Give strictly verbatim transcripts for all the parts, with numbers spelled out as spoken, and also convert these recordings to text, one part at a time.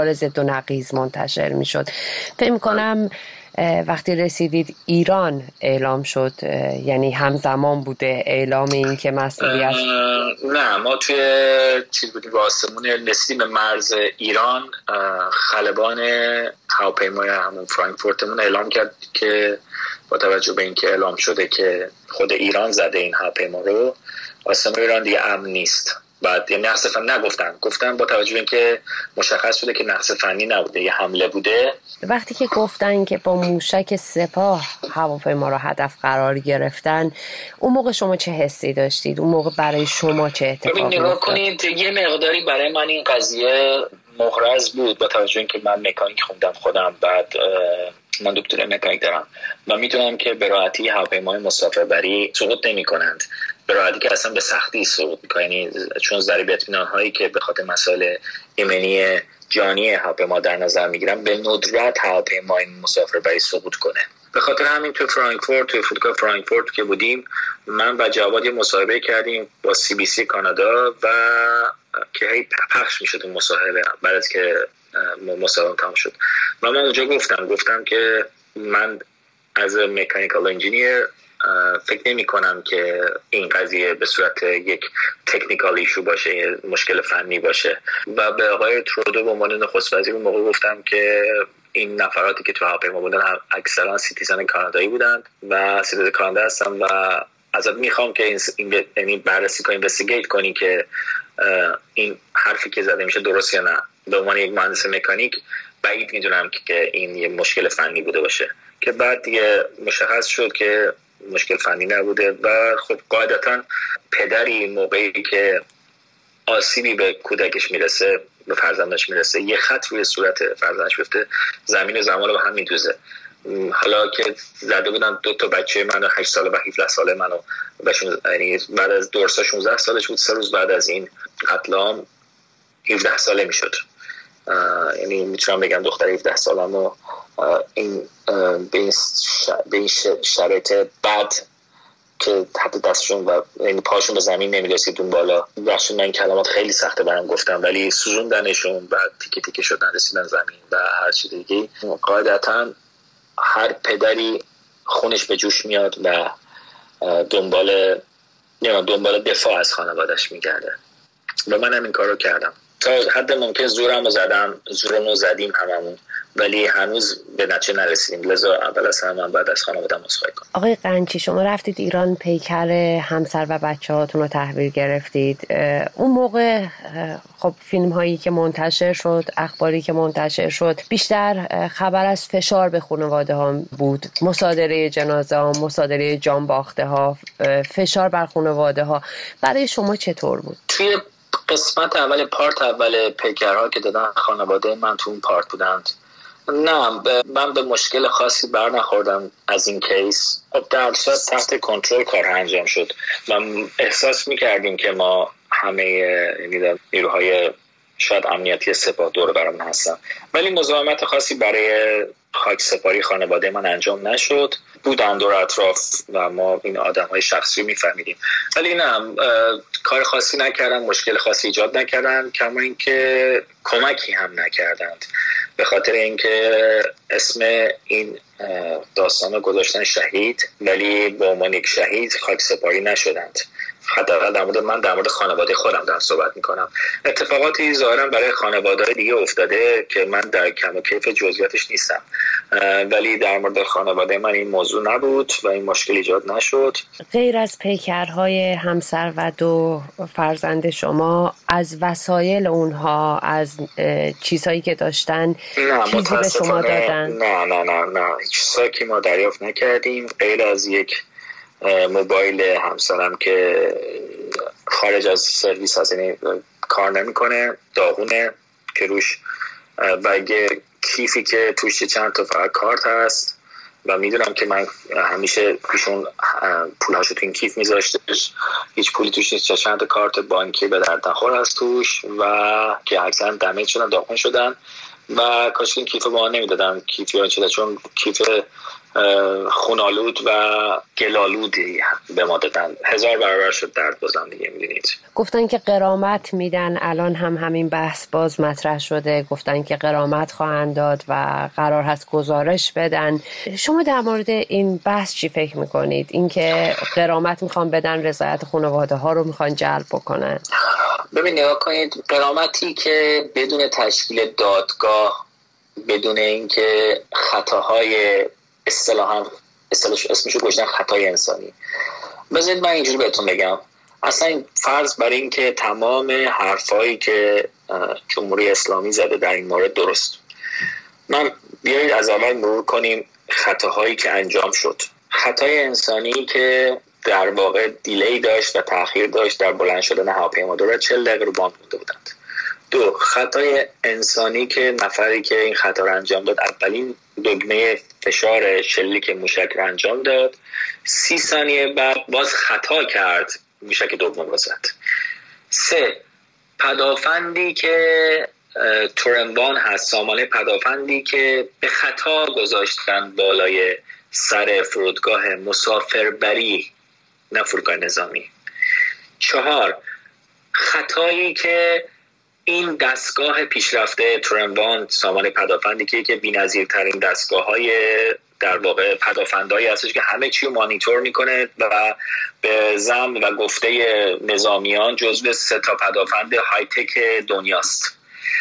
ضد و نقیض منتشر میشد. فکر میکنم وقتی رسیدید ایران اعلام شد، یعنی همزمان بوده اعلام این که مسئولیت؟ نه، ما توی چیز بودیم، با آسمون رسیدیم به مرز ایران، خلبان هواپیمای همون فرانکفورتمون اعلام کرد که با توجه به اینکه اعلام شده که خود ایران زده این هواپیما رو، آسمون ایران دیگه امن نیست. بعد یعنی نقص فنی نگفتن، گفتن با توجه به اینکه مشخص شده که نقص فنی نبوده، یه حمله بوده. وقتی که گفتن که با موشک سپاه هواپیما رو هدف قرار گرفتن، اون موقع شما چه حسی داشتید؟ اون موقع برای شما چه اتفاقی افتاد؟ نگاه کنید، یه مقداری برای من این قضیه محرز بود با توجه اینکه من مکانیک خوندم خودم، بعد من دکترا مکانیک دارم و میتونم که به راحتی هواپیمای مسافربری سقوط نمی‌کنند، به راحتی که اصلا به سختی سقوط می‌کنه، یعنی چون ضریب اطمینان هایی که به خاطر مسائل ایمنی جانی هواپیما در نظر میگیرم، به ندرت هواپیمای مسافربری سقوط کنه. به خاطر همین تو فرانکفورت، تو فرودگاه فرانکفورت که بودیم، من و جواد یه مصاحبه کردیم با سی بی سی کانادا و که هی پخش میشد اون مصاحبه بعد از که مصاحبه تمام شد. و من اونجا گفتم گفتم که من از مکانیکال انجینیر فکر نمی کنم که این قضیه به صورت یک تکنیکال ایشو باشه، مشکل فنی باشه. و به آقای ترودو به عنوان نخست وزیر اون موقع گفتم که این نفراتی که تو هواپیما بودن اکثرا سیتیزن کانادایی بودند و سیتیزن کانادا هستن و ازت میخوام که این یعنی بررسی کنی، اینوستیگیت کنی که این حرفی که زده میشه درست یا نه. به عنوان یک مهندس مکانیک بعید میدونم که این یه مشکل فنی بوده باشه، که بعد دیگه مشخص شد که مشکل فنی نبوده. و خب قاعدتا پدری موقعی که آسیبی به کودکش میرسه، به فرزندش میرسه، یه خط روی صورت فرزندش بیفته، زمین و زمان رو به هم میدوزه. حالا که زده بودن دو تا بچه منو، هشت ساله و هفده ساله منو، یعنی بعد از دورسا شانزده سالش بود، سه روز بعد از این قتل عام هفده ساله میشد. یعنی میتونم بگم دختر هفده سالمو این به این شرایط بد که حتی دستشون و یعنی پاشون به زمین نمیرسید اون بالا، بخشون من کلمات خیلی سخته برام گفتم ولی سوزوندنشون، بعد تیکه تیکه شدن رسیدن زمین و هر چی دیگه. قاعدتا هر پدری خونش به جوش میاد و دنبال دنبال دفاع از خانواده‌اش میگرده و من هم این کار رو کردم. تا حد ممکن زورم رو زدم، زورم رو زدیم هممون، ولی هنوز به نتیجه نرسیدیم. لذا اول از همه بعد از خانواده‌ام عذرخواهی کنم. آقای قنچی، شما رفتید ایران، پیکر همسر و بچه‌هاتون رو تحویل گرفتید. اون موقع خب فیلم هایی که منتشر شد، اخباری که منتشر شد، بیشتر خبر از فشار به خانواده ها بود، مصادره جنازه ها، مصادره جان باخته ها، فشار بر خانواده ها. برای شما چطور بود؟ توی قسمت اول پارت اول پیکرها که دادن خانواده من تو اون پارت بودند، نه من به مشکل خاصی بر نخوردم از این کیس. در صورت تحت کنترل کار انجام شد و احساس میکردیم که ما همه نیروهای شاید امنیتی سپاه دور برامون هستن، ولی مزاحمت خاصی برای خاک سپاری خانواده من انجام نشد. بودن دور اطراف و ما این آدم های شخصی میفهمیدیم، ولی نه کار خاصی نکردن، مشکل خاصی ایجاد نکردن، کما اینکه کمکی هم نکردند. به خاطر اینکه اسم این داستان رو گذاشتن شهید، ولی به عنوان یک شهید خاک سپاری نشدند. حداقل در مورد من، در مورد خانواده خودم دارم صحبت میکنم. اتفاقاتی ظاهرا برای خانواده دیگه افتاده که من در کم و کیف جزئیاتش نیستم، ولی در مورد خانواده من این موضوع نبود و این مشکل ایجاد نشد. غیر از پیکرهای همسر و دو فرزند شما، از وسایل اونها، از چیزهایی که داشتن، چیزی به شما دادن؟ نه نه نه نه چیزایی که ما دریافت نکردیم غیر از یک موبایل همسرم که خارج از سرویس هست، یعنی کار نمیکنه، داغونه، که روش و یه کیفی که توش چند تا فقط کارت هست و میدونم که من همیشه پیشون پولاشو تو این کیف میذاشتش، هیچ پولی توش نیست، چند تا کارت بانکی به درد نخور هست توش و که اکثرا دمیج شدن، داغون شدن و کاش این کیف با ما نمیدادن، کیفی ها چیده، چون کیف خونالود و گلالودی به ما دادن. هزار برابر شد درد بازم دیگه. میدونید گفتن که غرامت میدن، الان هم همین بحث باز مطرح شده، گفتن که غرامت خواهند داد و قرار هست گزارش بدن. شما در مورد این بحث چی فکر میکنید؟ اینکه غرامت میخوان بدن، رضایت خانواده ها رو میخوان جلب بکنن؟ ببین نگاه کنید، غرامتی که بدون تشکیل دادگاه، بدون اینکه خطاهای اصطلاحاً اصطلاحش اسمشو گذاشتن خطای انسانی. بذارید من اینجوری بهتون بگم، اصلا فرض بر این که تمام حرفایی که جمهوری اسلامی زده در این مورد درست، من بیایید از اول مرور کنیم خطاهایی که انجام شد. خطای انسانی که در واقع دیلی داشت و تأخیر داشت در بلند شدن هواپیمادارا، چهل دقیقه رو باند مونده بودند. دو، خطای انسانی که نفری که این خطا رو انجام داد اولین دکمه فشار شلیک موشک رو انجام داد، سی ثانیه بعد باز خطا کرد، موشک دوم رو زد. سه، پدافندی که تورنبان هست، سامانه پدافندی که به خطا گذاشتن بالای سر فرودگاه مسافربری، نه فرودگاه نظامی. چهار، خطایی که این دستگاه پیشرفته تورنبان، سامانه پدافندی که که بی‌نظیرترین دستگاه‌های در واقع پدافندایی هستش که همه چی رو مانیتور میکنه و به زعم و گفته نظامیان جزو سه تا پدافند های تک دنیاست.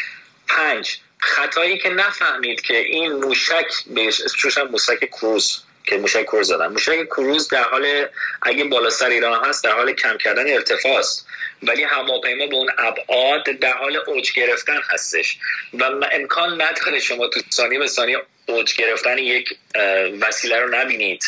پنج، خطایی که نفهمید که این موشک بهش اسمش موشک کروز که موشک کروز زدن. موشک کروز در حال، اگه بالا سر ایران هست، در حال کم کردن ارتفاع است، ولی هواپیما به اون ابعاد در حال اوج گرفتن هستش و امکان نداره شما تو ثانیه به ثانیه اوج گرفتن یک وسیله رو نبینید.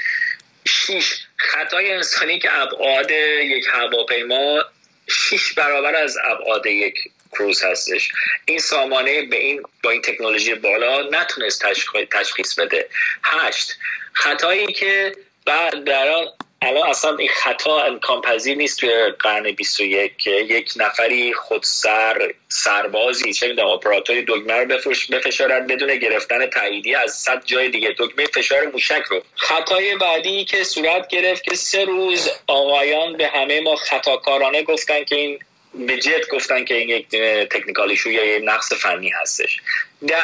شش، خطای انسانی که ابعاد یک هواپیما شش برابر از ابعاد یک کروز هستش. این سامانه به این با این تکنولوژی بالا نتونست تشخیص بده. هشت، خطایی که بعد در الان اصلا این خطا امکان پذیر نیست توی قرن بیست و یک که یک نفری خودسر سربازی چه میدونم اپراتوری دکمه رو بفرش بفشارد بدون گرفتن تاییدیه از صد جای دیگه، دکمه فشار موشک رو. خطای بعدی که صورت گرفت که سه روز آقایان به همه ما خطاکارانه گفتن که این به جد گفتن که این یک تکنیکال ایشو یا یک نقص فنی هستش. ده،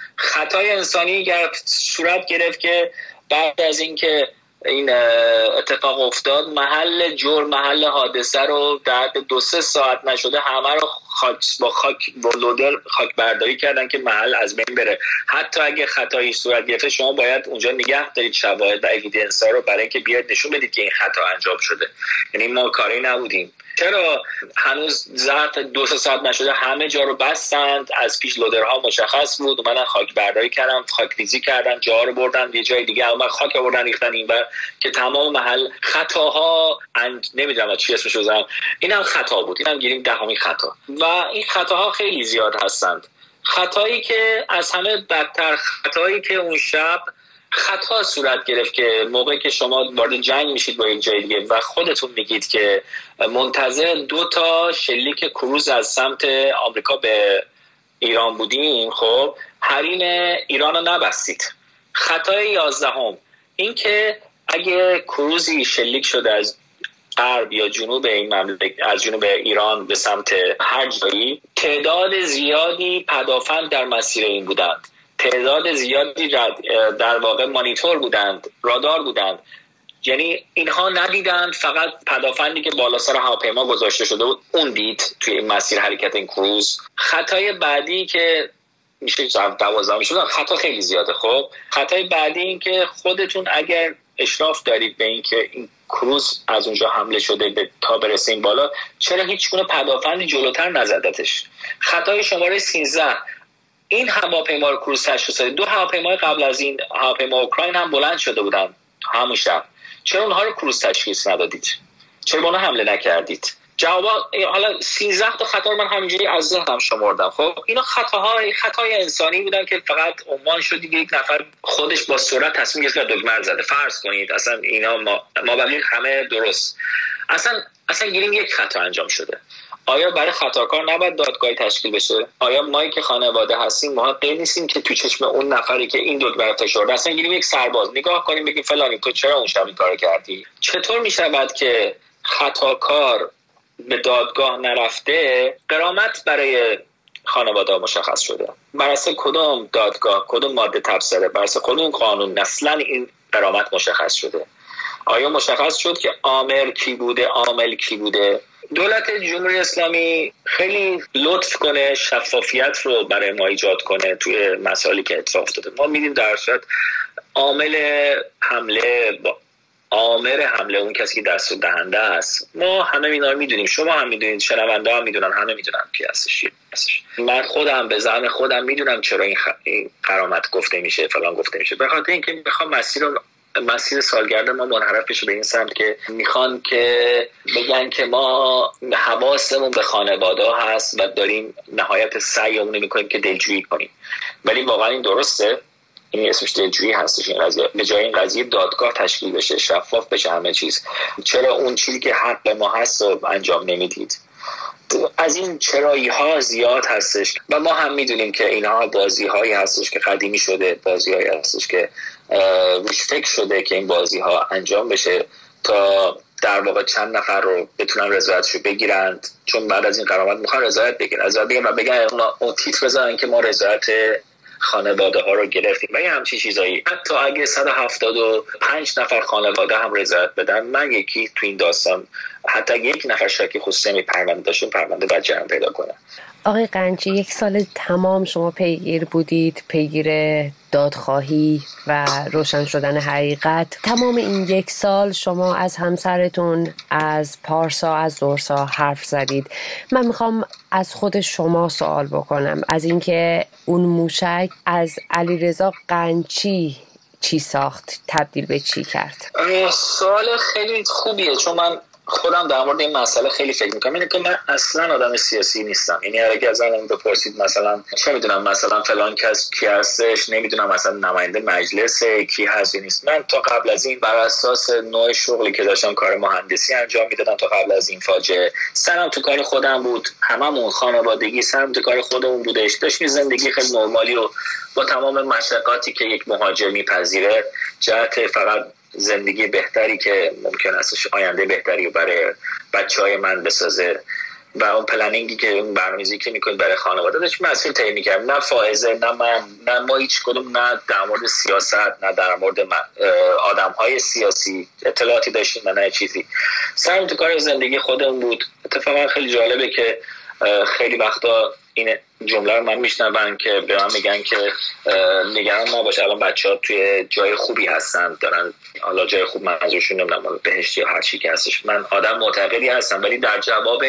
خطای انسانی گرفت صورت گرفت که بعد از اینکه این اتفاق افتاد، محل جرم، محل حادثه رو در دو سه ساعت نشده همه رو خاک با خاک با لودر خاک برداری کردن که محل از بین بره. حتی اگه خطایی صورت گرفته شما باید اونجا نگه دارید شواهد و اوییدنس ها رو برای اینکه بیاد نشون بدید که این خطا انجام شده. یعنی ما کاری نبودیم. چرا هنوز ظرف دو سه ساعت نشده همه جا رو بستند؟ از پیش لودرها مشخص بود، اومدن خاک برداری کردن، خاک ریزی کردن، جا رو بردن یه جای دیگه، اومد خاک آوردن ریختن اینور که تمام محل خطاها انج... نمیدونم چی اسمش رو بزنم، اینم خطا بود، اینم گیریم دهمین خطا. و این خطاها خیلی زیاد هستند. خطایی که از همه بدتر، خطایی که اون شب خطا صورت گرفت که موقعی که شما وارد جنگ میشید با یک جای دیگه و خودتون میگید که منتظر دو تا شلیک کروز از سمت آمریکا به ایران بودیم، خب حریم ایران رو نبستید. خطای یازدهم این که اگه کروزی شلیک شده از غرب یا جنوب این مملکت، از جنوب ایران به سمت هر جایی، تعداد زیادی پدافند در مسیر این بودند، تعداد زیادی در واقع مانیتور بودند، رادار بودند. یعنی اینها ندیدند، فقط پدافندی که بالا سر هواپیما گذاشته شده بود اون دید توی این مسیر حرکت این کروز. خطای بعدی که میشه دوازده میشه، خطا خیلی زیاده. خب خطای بعدی این که خودتون اگر اشراف دارید به این که این کروز از اونجا حمله شده به تا برسه این بالا، چرا هیچ گونه پدافندی جلوتر نزدتش؟ خطای شماره سیزده این هواپیما رو کروز تشخیص داد. دو هواپیمای قبل از این هواپیما اوکراین هم بلند شده بودن همون شب، چرا اونها رو کروز تشخیص ندادید؟ چرا به اونها حمله نکردید؟ جواب حالا سیزده تا خطا رو من همینجوری از ذهنم شمردم. خب اینا خطاهای خطای انسانی بودن که فقط عنوان شد یک نفر خودش با سرعت تصمیم گرفت دکمه زده. فرض کنید اصلا اینا ما ما بقیه همه درست، اصلا اصلا گیریم یک خطا انجام شده. آیا برای خطاکار نباید دادگاهی تشکیل بشه؟ آیا ما که خانواده هستیم ما غیر نیستیم که تو چشم اون نفری که این دو برای فشرده اصلا گیریم یک سرباز نگاه کنیم بگیم فلانی تو چرا اون شب این کارو کردی؟ چطور میشود که خطاکار به دادگاه نرفته غرامت برای خانواده مشخص شده؟ بر اساس کدوم دادگاه، کدوم ماده تبصره، بر اساس کدوم قانون اصلا این غرامت مشخص شده؟ آیا مشخص شد که عامل کی بوده، عامل کی بوده؟ دولت جمهوری اسلامی خیلی لطف کنه شفافیت رو برای ما ایجاد کنه توی مسائلی که اتفاق افتاده. ما می‌بینیم در صورت عامل حمله با عامل حمله اون کسی که دست دهنده است، ما همه اینا رو میدونیم، شما هم میدونید، شنونده هم میدونن، همه میدونن کی هستش. من خودم به زعم خودم میدونم چرا این, خ... این غرامت گفته میشه، فلان گفته میشه. به خاطر اینکه میخوام مسیر مسیر سالگرد ما منحرف بشه به این سمت که میخوان که بگن که ما حواسمون به خانواده هست و داریم نهایت سعیمون رو میکنیم که دلجویی کنیم، ولی واقعا این درسته؟ این اسمش دلجویی هستش. این قضیه به جای این قضیه دادگاه تشکیل بشه، شفاف بشه همه چیز. چرا اون چیزی که حق ما هست رو انجام نمیدید؟ از این چرایی ها زیاد هستش و ما هم میدونیم که اینها بازی هایی هستش که قدیمی شده، بازی هایی هستش که روش فکر شده که این بازی ها انجام بشه تا در واقع چند نفر رو بتونن رضایتشو بگیرند، چون بعد از این غرامت میخوان رضایت بگیرن، رضایت بگیرن و بگن اون تیتر بزنن که ما رضایت خانواده ها رو گرفتیم و یه همچین چیزایی. حتی اگه صد و هفتاد و پنج نفر خانواده هم رضایت بدن، من یکی تو این داستان حتی یک نفر شکی خصوصی می پرونده داشتیم، پرونده باید جرم پیدا کنه. آقای قنچی، یک سال تمام شما پیگیر بودید، پیگیر دادخواهی و روشن شدن حقیقت. تمام این یک سال شما از همسرتون، از پارسا، از دورسا حرف زدید. من میخوام از خود شما سوال بکنم، از اینکه اون موشک از علیرضا قنچی چی ساخت، تبدیل به چی کرد؟ سوال خیلی خوبیه، چون من خودم در مورد این مسئله خیلی فکر میکنم. اینه که من اصلا آدم سیاسی نیستم. یعنی اگه از الان بپرسید مثلا چه میدونم مثلا فلان کس کی هستش، نمیدونم مثلا نماینده مجلس کی هست یا نیست. من تا قبل از این بر اساس نوع شغلی که داشتم کار مهندسی انجام میدادم، تا قبل از این فاجعه سرم تو کار خودم بود، هممون خانوادگی سرم تو کار خودمون بودش، داشتیم زندگی خیلی نرمالی رو با تمام مشقاتی که یک مهاجر میپذیره، جهت فقط زندگی بهتری که ممکن است آینده بهتری رو برای بچهای من بسازه و اون پلنینگی که اون برنامه‌ریزی که میکنید برای خانواده داشت مسئول طی می‌کردم. نه فائزه، نه من، نه ما هیچ کدوم، نه در مورد سیاست، نه در مورد آدم‌های سیاسی اطلاعاتی داشتیم، نه چیزی. سرم تو کار زندگی خودم بود. اتفاقا خیلی جالبه که خیلی وقتا این جمله رو من میشنوم که به من میگن که نگران نباش، الان بچه‌ها توی جای خوبی هستن، دارن، حالا جای خوب منظورشون نمیدونم بهشت یا هر چی که هستش. من آدم معتقدی هستم، ولی در جواب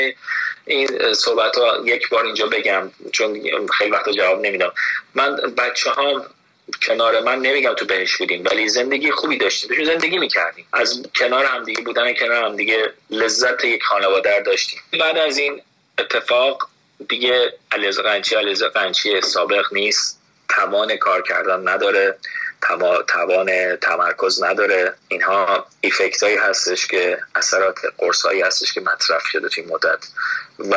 این صحبت ها یک بار اینجا بگم، چون خیلی وقتا جواب نمیدم. من بچه‌ها کنار من نمیگم تو بهشت بودیم، ولی زندگی خوبی داشتیم، داشتیم زندگی میکردیم، از کنار هم دیگه بودن، کنار هم دیگه لذت یک خانواده داشتیم. بعد از این اتفاق دیگه علیرضا قنچی علیرضا قنچی سابق نیست، توان کار کردن نداره، توان تمرکز نداره. اینها ایفکت هایی هستش که اثرات قرص هایی هستش که مطرح شده توی مدت و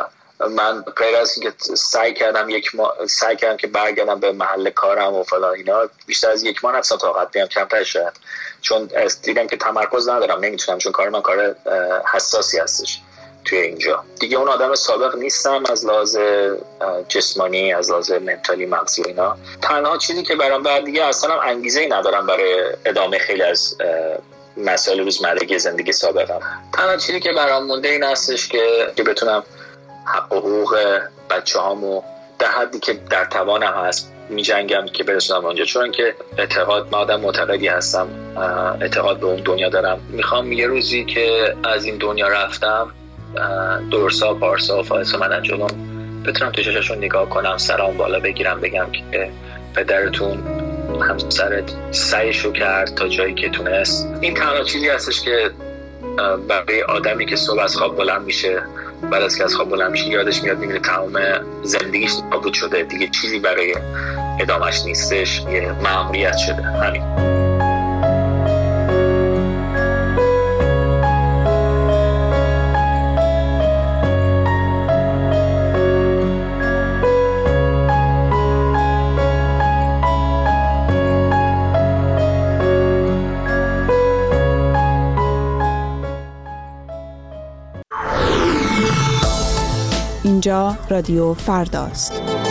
من غیر از اینکه سعی کردم یک ما... سعی کردم که برگردم به محل کارم و فلان اینا، بیشتر از یک ماه نفسم طاقت بیام، کمتر شاید، چون دیدم که تمرکز ندارم، نمیتونم، چون کار من کار حساسی هستش توی اینجا. دیگه اون آدم سابق نیستم از لحاظ جسمانی، از لحاظ منتالی، مغزی اینا. تنها چیزی که برام بعد دیگه اصلا انگیزه‌ای ندارم برای ادامه خیلی از مسائل روزمرگی زندگی سابقم. تنها چیزی که برام مونده این هستش که که بتونم حق و حقوق بچه‌هامو در حدی که در توانم هست می‌جنگم که برسونم اونجا، چون که اعتقاد، من آدم معتقدی هستم، اعتقاد به اون دنیا دارم. میخوام یه روزی که از این دنیا رفتم، دورسا، پارسا و فائزه من جلوم بتونم تو چشاشون نگاه کنم، سرام بالا بگیرم، بگم که پدرتون، همسرت سعیشو کرد تا جایی که تونست. این تنها چیزی هستش که برای آدمی که صبح از خواب بلند میشه، بعد از که از خواب بلند میشه یادش میاد میبینه تمام زندگیش نابود شده، دیگه چیزی برای ادامش نیستش، یه مأموریت شده. همین. اینجا رادیو فرداست.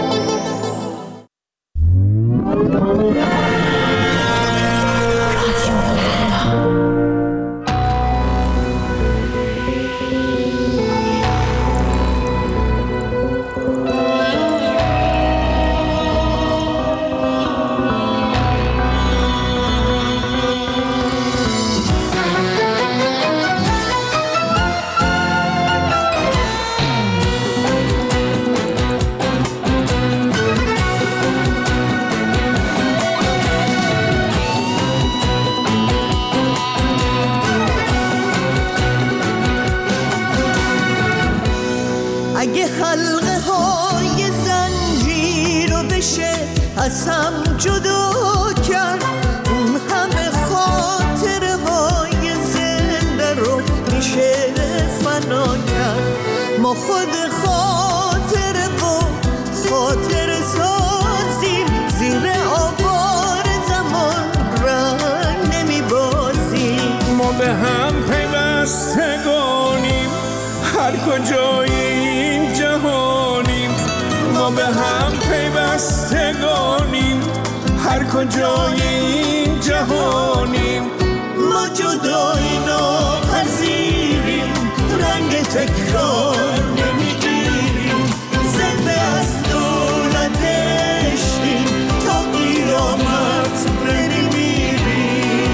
اگه حلقه های زنجیر رو بشه از هم جدا کرد، اون همه خاطره های زنده رو میشه فنا کرد. ما خود خاطره و خاطر سازیم، زیر آوار زمان رنگ نمیبازیم. ما به هم پیوستگانیم، هر کجایی جهانیم. ما به هم پیوستگانیم، هر کجای این جهانیم. ما جدایی ناپذیریم، رنگ تکرار نمیگیریم. زنده از دولت عشقیم، تا قیامت نمیمیریم.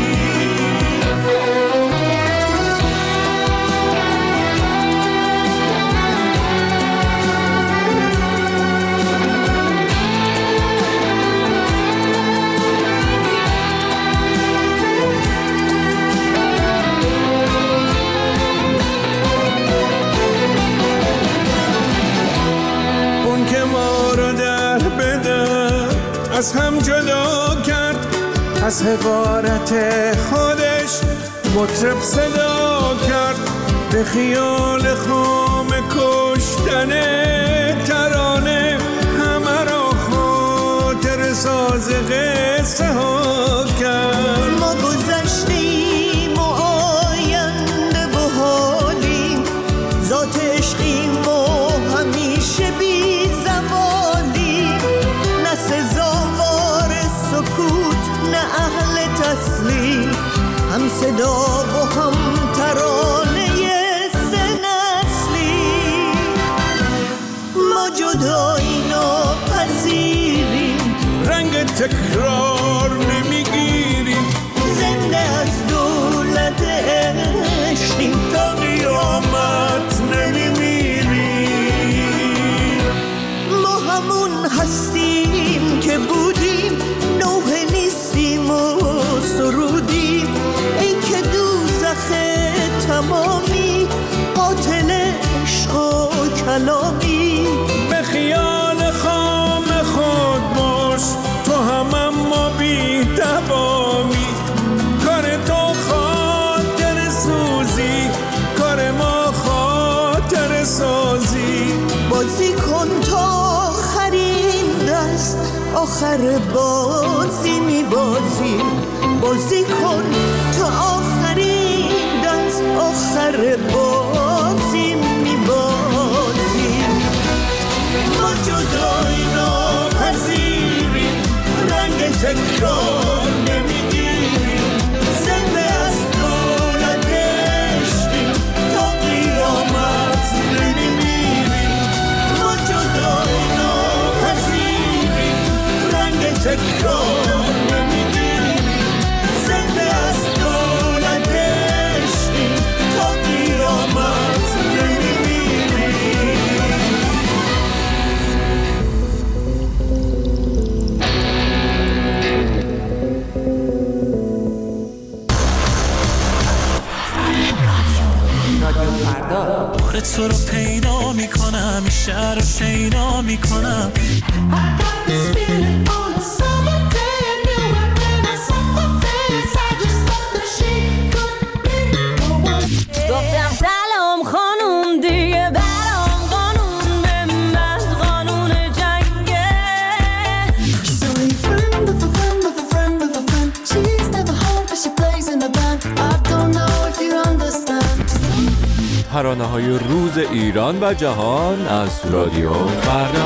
از هم جدا کرد، از حقارت خودش مطرب صدا کرد. به خیال خام کشتن ترانه همه را خاطر ساز قصه ها کرد. ما گذشتیم و آینده و حالیم، ذات عشقیم و همیشه بی زوالیم. نه سزاوار سکوت نه اهل تسلیم، هم صدا و هم ترانه سه نسلی. ما جدایی ناپذیریم، رنگ تکرار نمیگیریم. زنده از دولت عشقیم، تا قیامت نمیمیریم. ما همون هستیم که بودیم، نوحه نیستیم و سرودیم. ای که دوزخ تمامی، قاتل عشق و کلامی. به خیال خام خود باش، تو هم اما بی دوامی. کار تو خاطر سوزی، کار ما خاطر سازی. بازی کن تا آخرین دست، آخر بازی میبازی. بازی کن تا آخرین دست، آخر بازی میبازی. ما جدایی ناپذیریم، رنگ تکرار نمیگیریم. زنده از دولت عشقیم، تا قیامت نمیمیریم. ما جدایی ناپذیریم، رنگ تکرار نمیگیریم. زنده از دولت عشقیم، تا قیامت نمیمیریم. بار تو رو پیدا میکنم، شهر رو شیدا میکنم. گفتم سلام خانوم، دیگه برام قانون به من قانون جنگه. She's only a friend of a friend of a friend of a friend. She's never home but she plays in a band. I don't know if you understand. ترانه‌های روز ایران و جهان از رادیو فردا.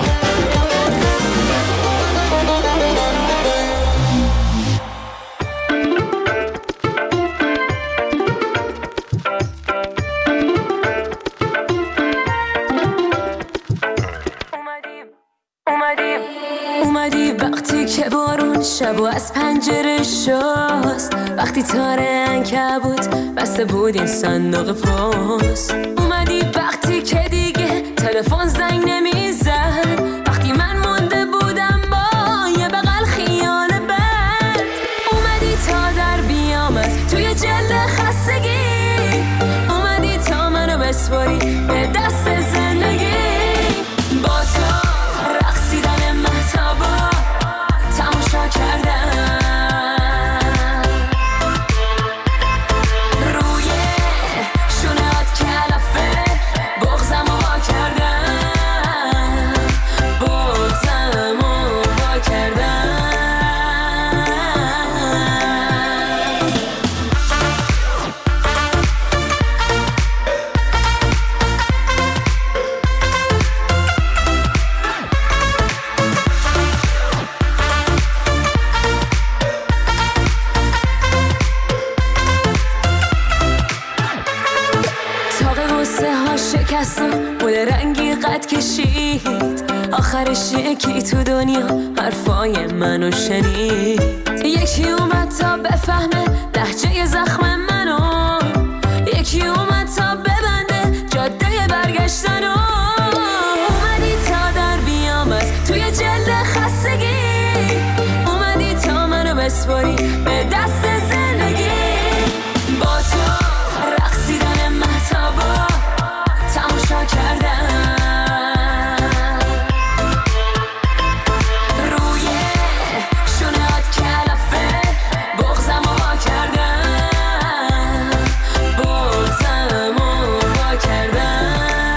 اومدی وقتی که بارون شب و از پنجره شست، وقتی تاره عنکبوت بسته بود این صندوق پست. اومدی وقتی که دیگه تلفن زنگ نمیزد، وقتی من مونده بودم با یه بغل خیال بد. اومدی تا در بیام از توی جلد خستگی، اومدی تا منو بسپاری به دست زندگی. با تو رقصیدن مهتابا تماشا کردم، روی شونهات کلافه بغزم رو وا کردم، بغزم رو وا کردم. شکست و بود رنگی قد کشید، آخرش یکی تو دنیا حرفای منو شنید. یکی اومد تا بفهمه لهجه زخم منو، یکی اومد تا ببنده جاده برگشتنو. اومدی تا در بیام از توی جلد خستگی، اومدی تا منو بسپاری به دست زندگی. با تو رقصیدن مهتابا تماشا کردم، روی شونهات کلافه بغزم رو وا کردم، بغزم رو وا کردم.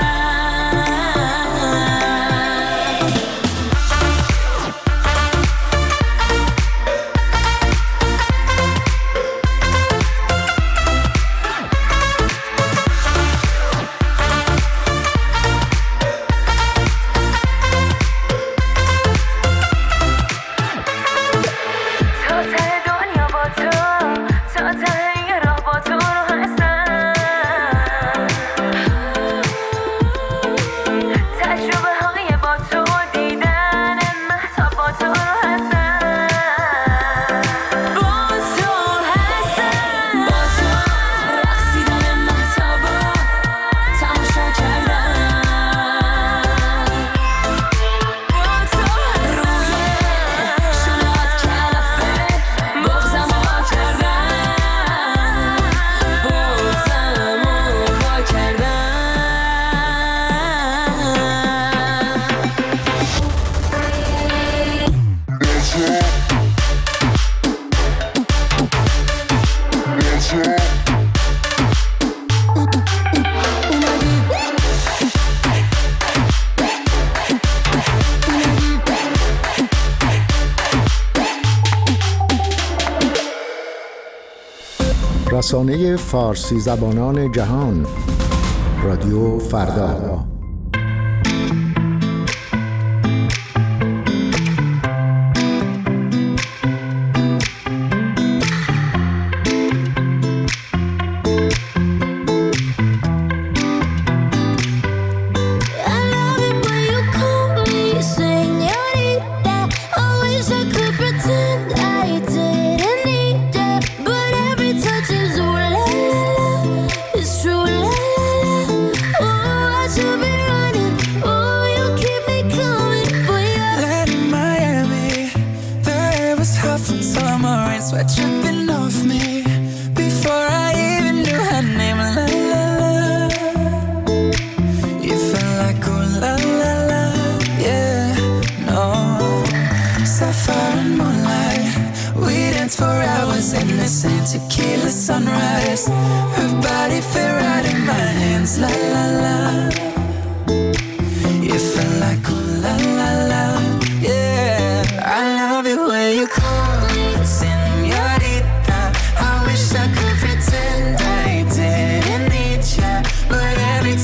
رسانه فارسی زبانان جهان رادیو فردا. Tequila sunrise, her body fit right in my hands, la la la. You feel like ooh la la la, yeah. I love it when you call me señorita. I wish I could pretend I didn't need ya, but every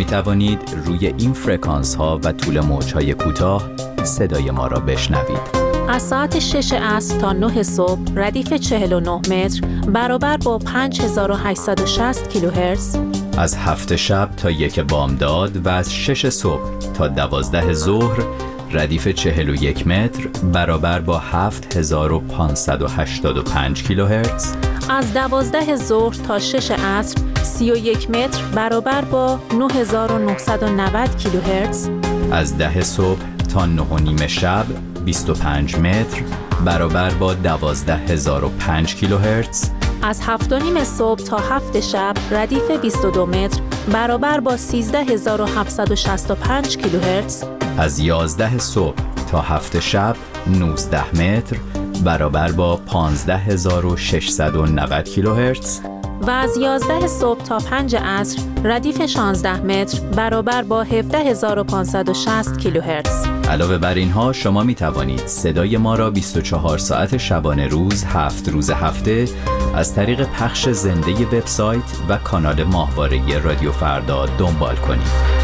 توانید روی این فرکانس ها و طول موج های کوتاه صدای ما را بشنوید. از ساعت شش عصر تا نه صبح ردیف چهل و نه متر برابر با پنج هزار و هشتصد و شصت کیلوهرتز. از هفت شب تا یک بامداد و از شش صبح تا دوازده ظهر ردیف چهل و یک متر برابر با هفت هزار و پانصد و هشتاد و پنج کیلوهرتز. از دوازده ظهر تا شش عصر سی و یک متر برابر با نه هزار و نهصد و نود کیلوهرتز. از ده صبح تا نه و نیم شب بیست و پنج متر برابر با دوازده هزار و پنج کیلوهرتز. از هفت و نیم صبح تا هفت شب ردیف بیست و دو متر برابر با سیزده هزار و هفتصد و شصت و پنج کیلوهرتز. از یازده صبح تا هفت شب نوزده متر برابر با پانزده هزار و ششصد و نود کیلوهرتز. و از یازده صبح تا پنج عصر ردیف شانزده متر برابر با هفده هزار و پانصد و شصت کیلوهرتز. علاوه بر اینها شما می توانید صدای ما را بیست و چهار ساعت شبانه روز هفت روز هفته از طریق پخش زنده وبسایت و کانال ماهواره رادیو فردا دنبال کنید.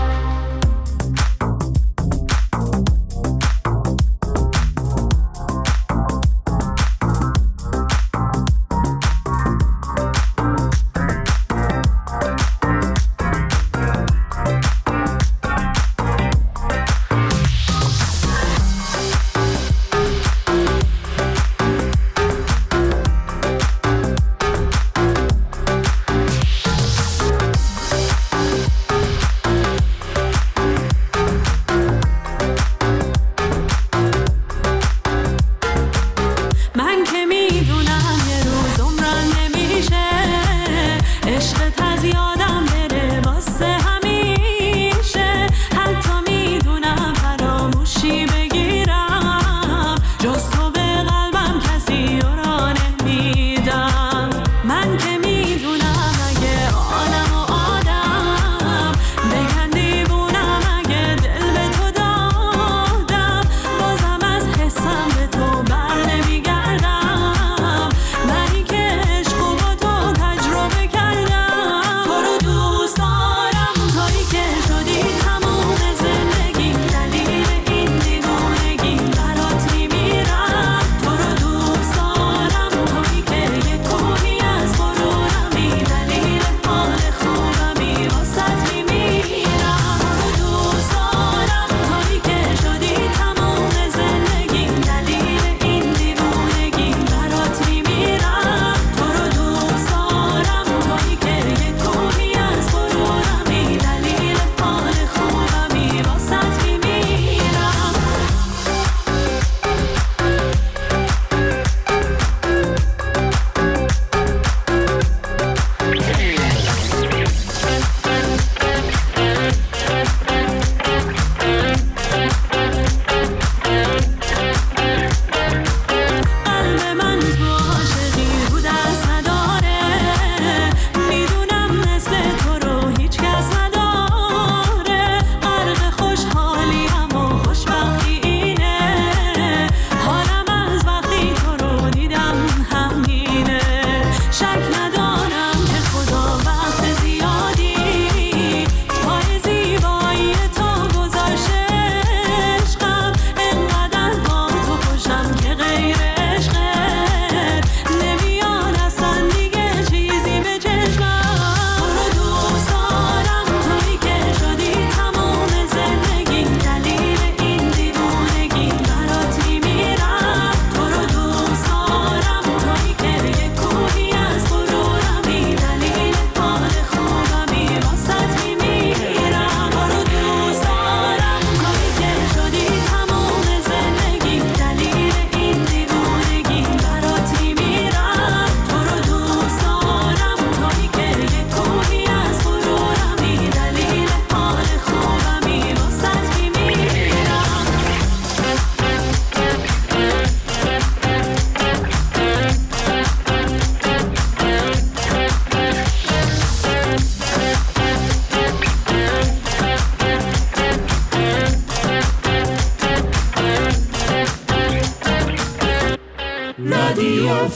رادیو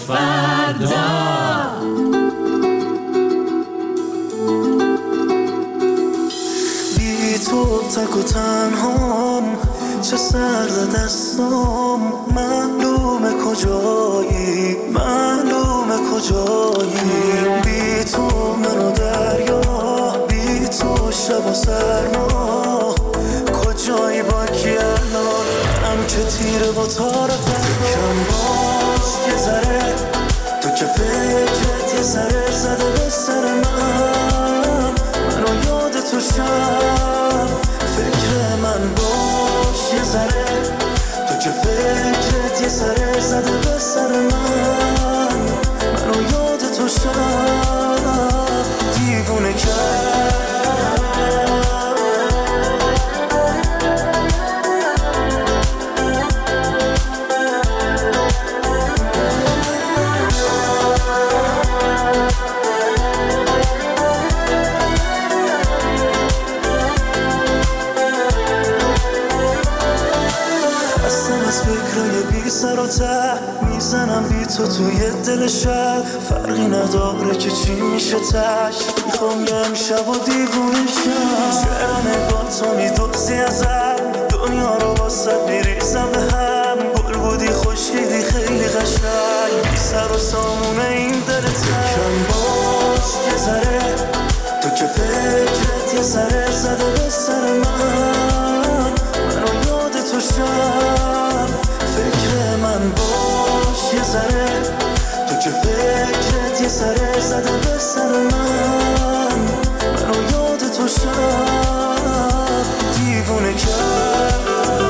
فردا. تو تک و تنهام، چه سرد دستام، معلومه کجایی، معلومه کجایی. بی تو منو دریا، بی تو شب و سرما، کجایی با کی الان؟ منم که تیره و تار فکرم باز یه ذره، تو که فکرت یه ذره زده به سر من، منو یاد تو شب فکر من باش یه ذره، تو که فکرت یه ذره زده به سر من، منو یاد تو شب دیوونه کرد. سر و ته میزنم بی تو توی دل شب، فرقی نداره که چی میشه تش، میخوام یه امشب و دیوونه شم. چرا نگاه تو میدوزی ازم، دنیا رو واسه میریزم به هم، گل بودی خوشیدی خیلی قشنگ، بی سر و سامونه این دل تن باش یه ذره، تو که فکرت یه ذره زده به سر من، منو یاد تو شب فکر من باش یه ذره، تو که فکرت یه ذره زده به سر من، منو یاد تو شب دیوونه کرد.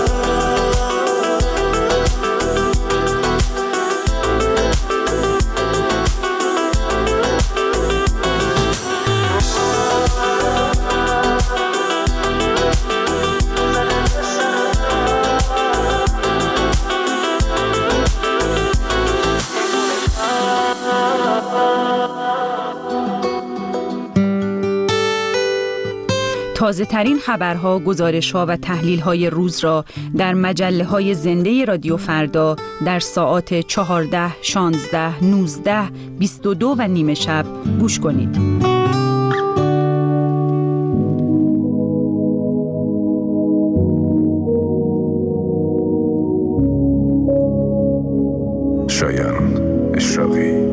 تازه ترین خبرها، گزارش‌ها و تحلیل‌های روز را در مجله‌های زنده رادیو فردا در ساعات چهارده، شانزده، نوزده، بیست و دو و نیمه شب گوش کنید. شایان اشراقی.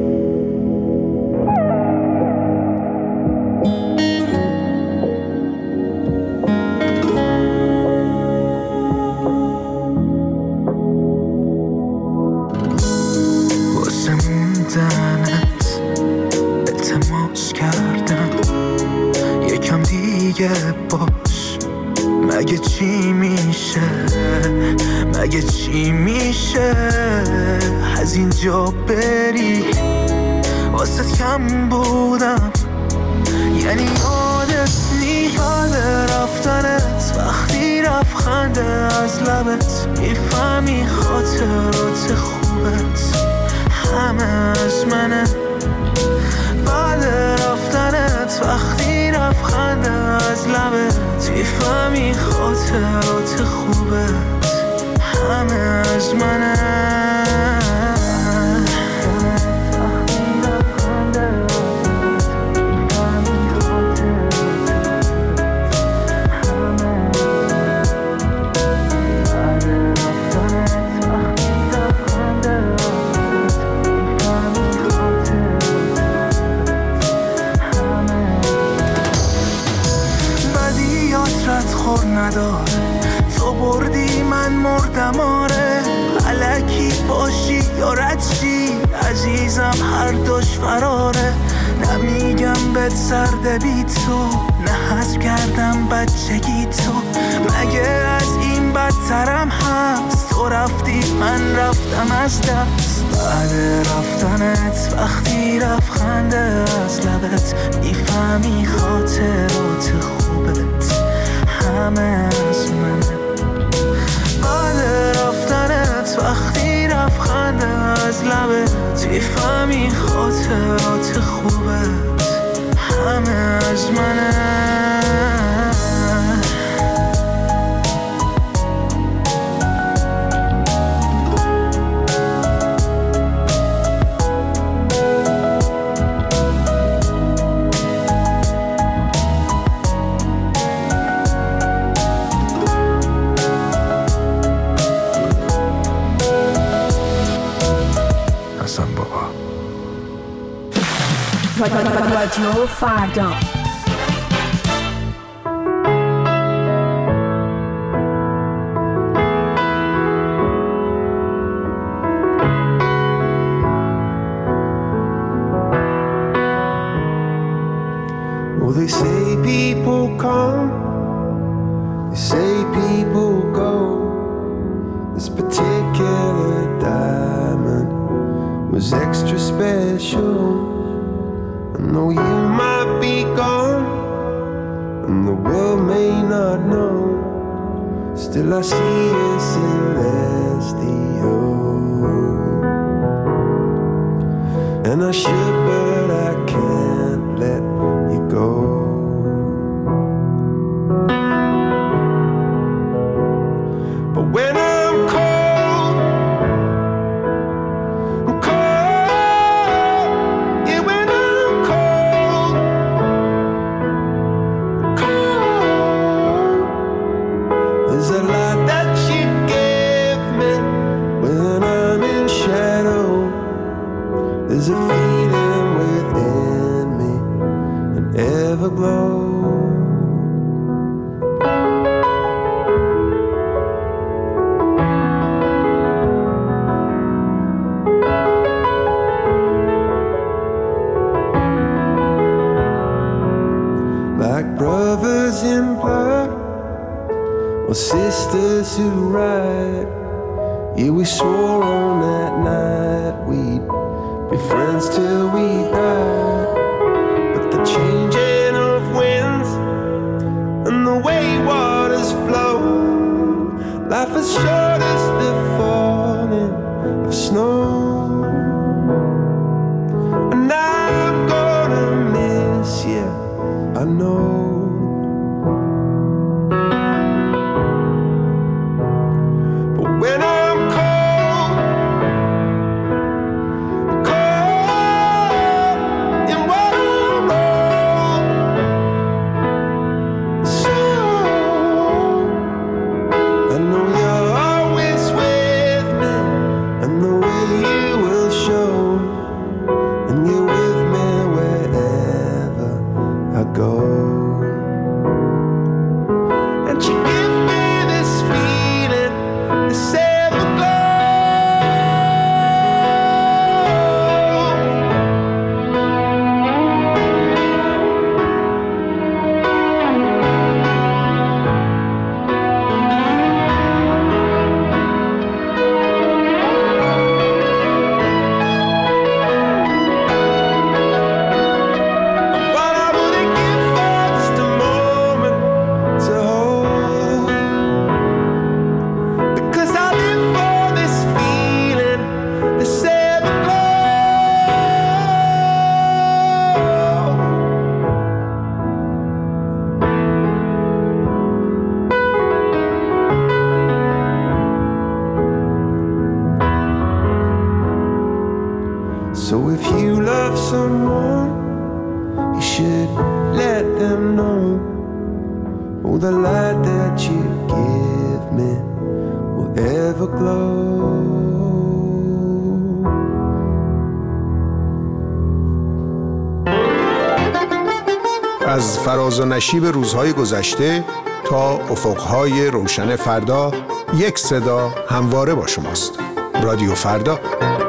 باش مگه چی میشه، مگه چی میشه از اینجا بری، واسه کم بودم یعنی یادت نیاد رفتنت، وقتی رفت خنده از لبت، میفهمی خاطرات خوبت همه از منه، بعد رفتنت وقتی رفت خنده از لبت، میفهمی خاطرات خوبت همه از منه. تو بردی من مردم آره، الکی باشی یا رد شی عزیزم هر دوش فراره، نمیگم بهت سرده بی تو، نه حذف کردم بچگی تو، مگه از این بدترم هست، تو رفتی من رفتم از دست، بعد رفتنت وقتی رفت خنده از لبت، میفهمی خاطرات خوبت همه از منه، بعد رفتنت وقتی رفت خنده از لبت، میفهمی خاطرات خوبت همه از منه. رادیو فردا. Well, they say people come, they say people go. This particular diamond was extra special. I know you might be gone, and the world may not know. Still I see a celestial, and I should, but I can't let you go. But when I'm cold, I'm cold. Yeah, when I'm cold, I'm cold. There's a lot that you give me when I'm in shadow. There's a feeling within me, an everglow. Like brothers in blood, or sisters who ride. Yeah, we swore on that night we'd be friends till we die. But the changing of winds and the way waters flow, life is short as the falling of snow. And I'm gonna miss you, I know. But when I'm cold, I'm cold in what I'm old. So I know you're always with me, and the way you will show, and you're with me wherever I go. And you give me this feeling, this everglow. What I wouldn't give for just a moment to hold, because I live for this feeling, this everglow. So if you love someone, you should let them know. Oh, the light that you give me will ever glow. از فراز و نشیب روزهای گذشته تا افقهای روشن فردا، یک صدا همواره با شماست. رادیو فردا.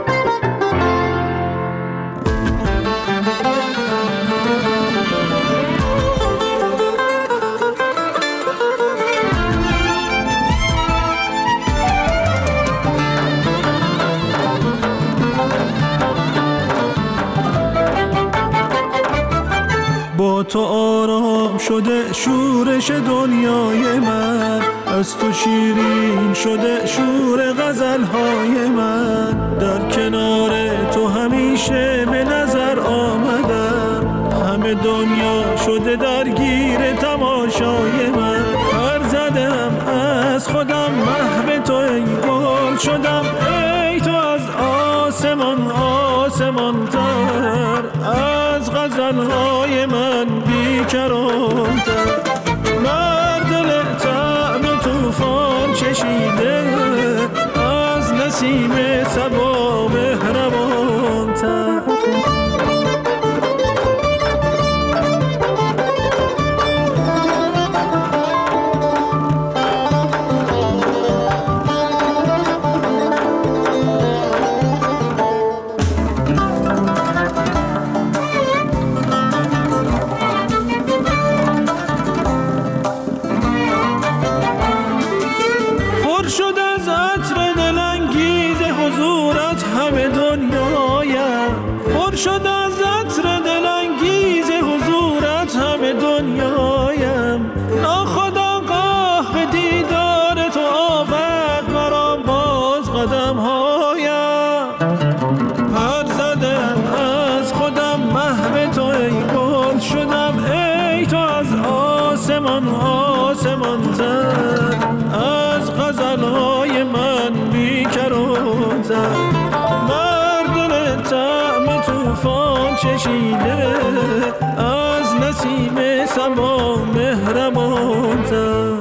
با تو آرام شده شورش دنیای من، از تو شیرین شده شور غزلهای من. در کنار تو همیشه به نظر آمدم، همه دنیا شده درگیر تماشای من. پر زدم از خودم محو تو ای گل شدم، ای تو از آسمان آسمان تر، از غزلهای من بیکران‌تر. بر دل طعم طوفان چشیده، از نسیم صبا مهربان‌تر. پر شد از عطر دلانگیز حضورت همه دنیایم. ناخودآگاه به دیدار تو آورد مرا باز قدم هایم. پر زدم از خودم محو تو ای گل شدم ای تو از آسمان آسمان تر، از غزلهای من بیکر و تر. بر دل طعم توفان چشیده از نسیم صبا مهربان تر.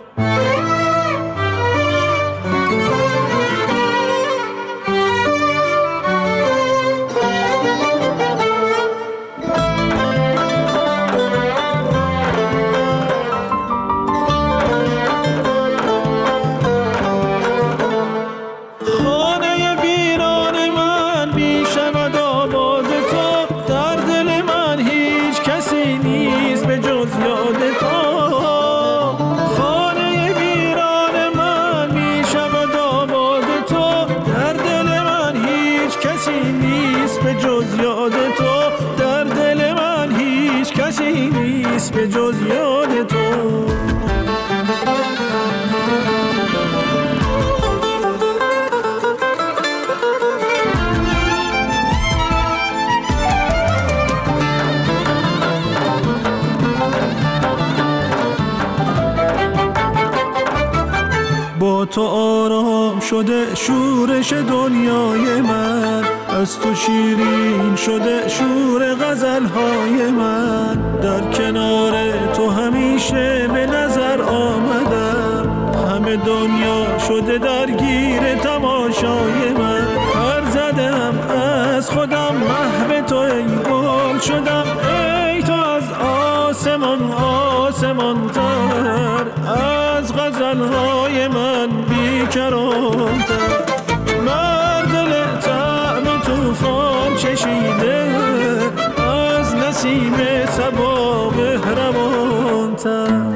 به جز یاد تو. با تو آرام شده شورش دنیای من، از تو شیرین شده شور غزلهای من. در کنار تو همیشه به نظر آمدم، همه دنیا شده درگیر تماشای من. پر زدم از خودم محو تو ای گل شدم ای تو از آسمان آسمان تر، از غزلهای من بیکران تر. بر دل طعم توفان چشیده از نسیم صبا مهربان تر.